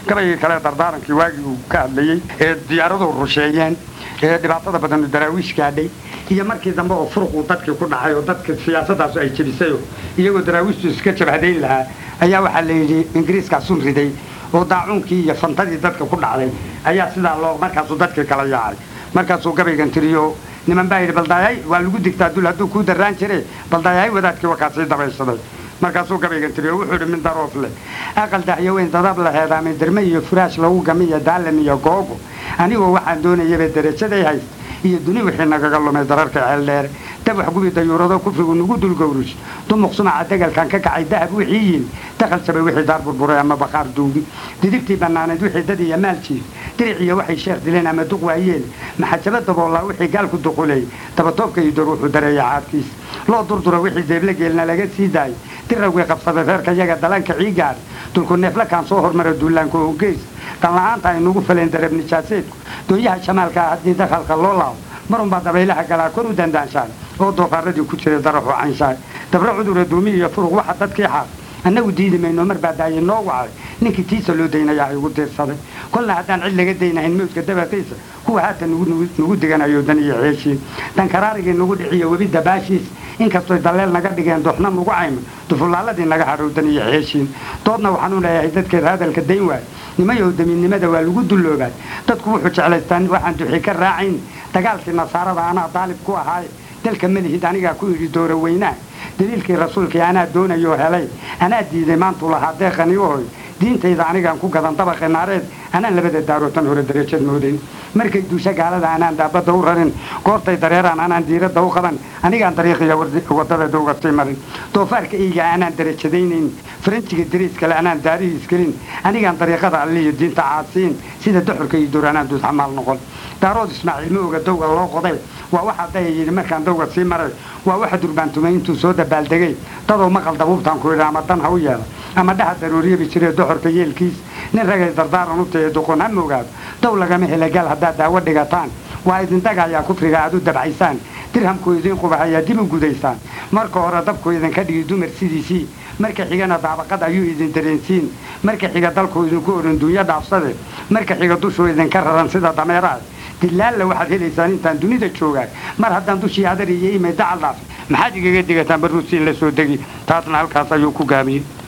gabayga kale dardaarankii waagii uu ka hadlayey ee diyaaradu rusheeyeen ee dhibaatada badan daraawiish gaadhay iyo markii dambe oo furuqu dadkii ku dhacay oo dadka siyaasaddaas ay jebisay iyagoo daraawiishtu iska jabhadayn lahaa ayaa waxaa la yidhi ingiriiskaasun riday oo daacuunkii iyo fantadii dadka ku dhacday ayaa sidaa loo markaasuu dadkii kala yaacay markaasuu gabaygan tiriyo niman baa yidhi baldaayay waa lagu digtaa dul hadduu kuu darraan jire baldaayay wadaadkii wakaa sii dabaysaday markaasuu gabaygan tiriyo wuxuu yidhi min daroof leh aqal daxyo weyn dadab la heedaamay derme iyo furaash lagu gamiyo daalam iyo googo anigoo waxaan doonayaba darajaday hayst iyo duni wixii nagaga lumay dararka ceeldheer dab wax gubi dayuurado kufrigu nugu dulgowrush dumuq sumaca degalkan ka kacay dahab wixii yiin dakhal sabay wixii daar burburay ama baqaar duugi didigtii bannaaneed wixii dad iyo maal jiif diriciyo waxay sheekh dileen ama duq waayeen maxajaba daboollaa wixii gaalku duquley dabatoobka iyo dor wuxuu dareeya caadkiis loo durdura wixii deebla geelna laga sii daayay dirawgii qabsaday reerka yaga dalanka ciigaar dulku neeflakaan soo hormara duulaanka oo geys danla'aanta ay nugu faleen darab nijaaseedku doonyaha shamaalkaa haddii dakhalka loo laabo marunbaa dabaylaha galaa kor u dandaanshaan oo doofaaradii ku jiray daraxu canshaay dabra cudura duumi iyo furuq waxa dadkii xaaq annagu diidi mayno mar baa daaye noo wacay ninkii tiisa loo daynayaa igu diirsaday kolna haddaan cid laga daynahayn mawdka dabaqiisa kuwa haatan nugu diganayo dan iyo ceeshiin dhankaraarigii nugu dhiciyo webi dabaashiis inkastoy dalleel naga dhigeen dooxna nugu cayma dufulaaladii naga hadhow dan iyo ceeshiin doodna waxaan u leeyahay dadkeeda hadalka dayn waay nimayow damiinnimada waa lagu dulloobaay dadku wuxuu jeclaystaan waxaan duxi ka raacayn dagaalkii nasaarada anaa daalib ku ahaaye dalka malihid anigaa ku idhi doora weynaa daliilkii rasuulkii anaa doonayoo helay anaa diiday maantuu lahaa deeqani ohoy diintayda anigaan ku gadan dabaqi naareed anaan labada daarootan hore darajad moodayn markay duusha gaalada anaan daabadda u rarin goortay dareeraan anaan diiradda u qaban anigaan dariiqiya waddada dowga sii marin doofaarka eyga anaan darajadaynayn faranjiga dariiskale anaan daarihiis gelin anigaan dariiqada alliiyo diinta caadsiin sida duxurka iyo dur anaan duud xamaal noqon daarood ismaaciil ma oga dowga loo qoday waa waxaa daya yidhi markaan dowga sii maray waa waxa durbaantumay intuu soo dabaaldegay dadoo maqal dabuubtaan ku yidhi ama dan ha u yeela ama dhaha daruuriyabi jiree doxorka yeelkiis nin ragay dardaaran u tahe doqon ha moogaado dow lagama hela gaal haddaad daawo dhigataan waa idin dagayaa kufriga aad u dabcaysaan dirhamku idiin qubahayaa dib u gudaysaan marka hore dabku idinka dhigi dumar sidiisii marka xigana daabaqad ayuu idin dareensiin marka xiga dalku idinku oran duunyo dhaafsade marka xiga dushuu idinka raran sida dameeraha dilaalla waxaad helaysaan intaan dunida joogaa mar haddaan dushii adar iyo imay dacal dhaaf maxaad igaga digataan barruusi in la soo degi taasna halkaas ayuu ku gaabiyey